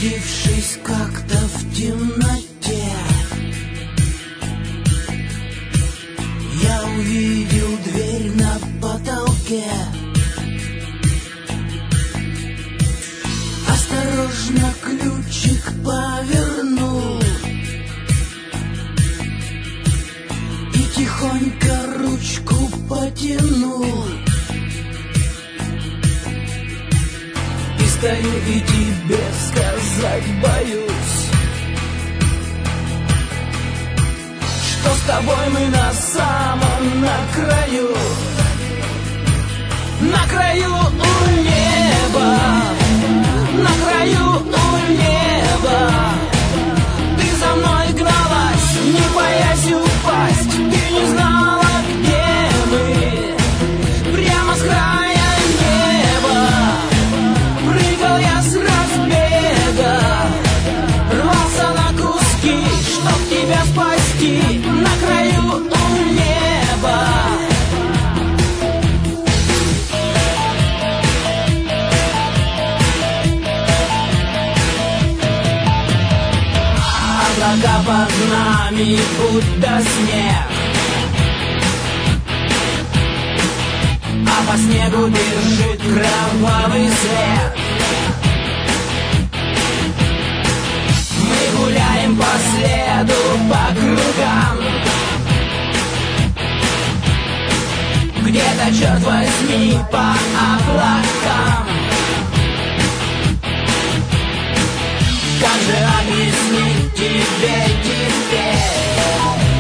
Заблудившись как-то в темноте, я увидел дверь на потолке. Осторожно ключик повернул и тихонько ручку потянул. И стою и тебе сказать боюсь, что с тобой мы на самом на краю у неба, на краю у неба. Ты за мной гналась, не боясь упасть, ты не знала, где мы, прямо с края неба. Прыгал я с разбега, рвался на куски, чтоб тебя спасти, на краю у неба. Облака под нами, будто снег, а по снегу бежит кровавый след. Мы гуляем по следу, по кругам, где-то, черт возьми, по облакам. Как же объяснить тебе теперь,